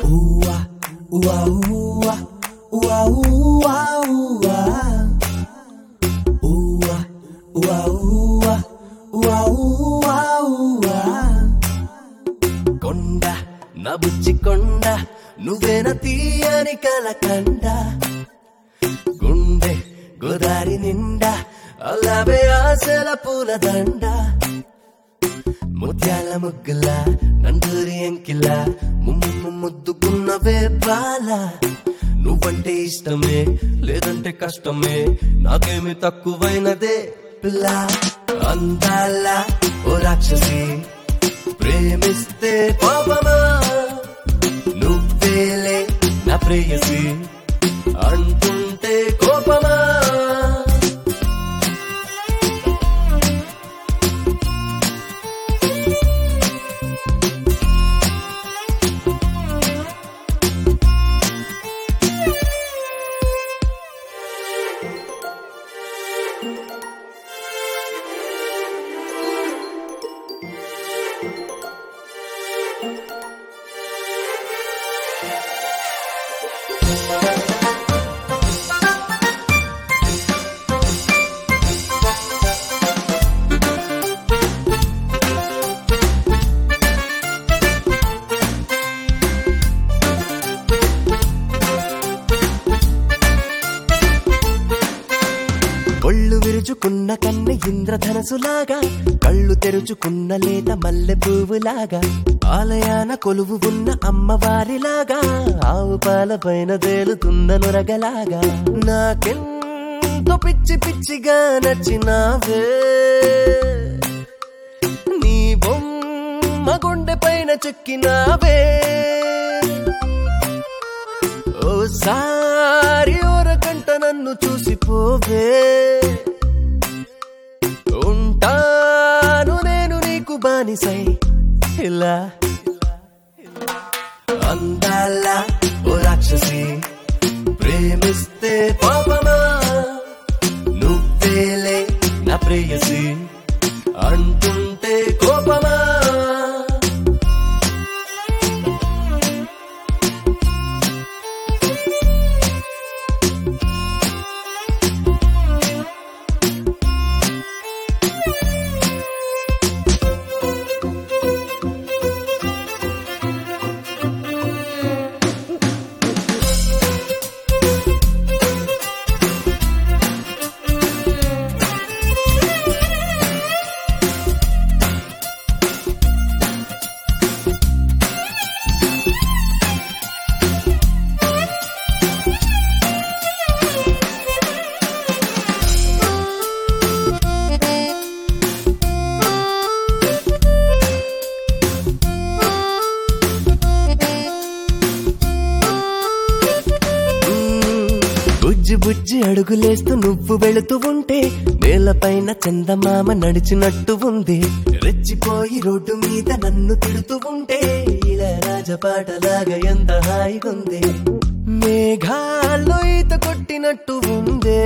Ua, ua, ua, ua, ua, ua. Ua, ua, ua, ua, ua, ua. కొండ నా బుచ్చి కొండ నువ్వేన తీయని కలకండ గుండె గోదారి నిండా అలావే ఆశల పూలదండ ముత్యాల ముగ్గుల నందూరి ఎంకిల ముద్దుకున్నవే బాల నువ్వంటే ఇష్టమే లేదంటే కష్టమే నాకేమి తక్కువైనదే పిల్ల అందాల ఓ రాక్షసి ప్రేమిస్తే కోపమా నువ్వేలే నా ప్రేయసి అంటుంటే కోపమా ఒళ్ళు విరుచుకున్న కన్నె ఇంద్రధనసులాగా కళ్ళు తెరుచుకున్న లేత మల్లె పువ్వులాగా ఆలయాన కొలువు ఉన్న అమ్మవారిలాగా ఆవు పాల పైన తేలుతున్న నురగలాగా నాకెంతో పిచ్చి పిచ్చిగా నచ్చినావే నీ బొమ్మ గుండె పైన చెక్కినావే ఓసారి ఓరకంట నన్ను చూసిపోవే ఉంటాను నేను నీకు బానిసై ఇలా అందాల ఓ రాక్షసి ప్రేమిస్తే పాపమా నువ్వేలే నా ప్రేయసి అంటుంటే కోపమా బుజ్జి బుజ్జి అడుగులేస్తూ నువ్వు వెళుతూ ఉంటే నేలపైన చందమామ నడిచినట్టు ఉంది రెచ్చిపోయి రోడ్డు మీద నన్ను తిడుతూ ఉంటే ఇలా రాజపాటలాగా ఎంత హాయిగుంది మేఘాల్లో ఈత కొట్టినట్టు ఉందే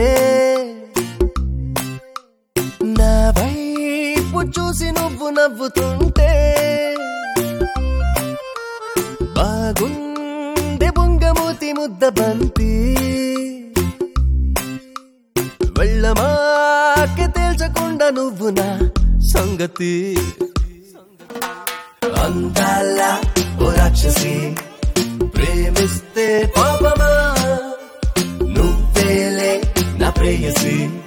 నా వైపు చూసి నువ్వు నవ్వుతుంటే బాగుంది బొంగమూతి ముద్ద బంతి వెళ్ళమాకే తేల్చకుండా నువ్వు నా సంగతి అందాల ఓ రాక్షసి ప్రేమిస్తే పాపమా నువ్వేలే నా ప్రేయసి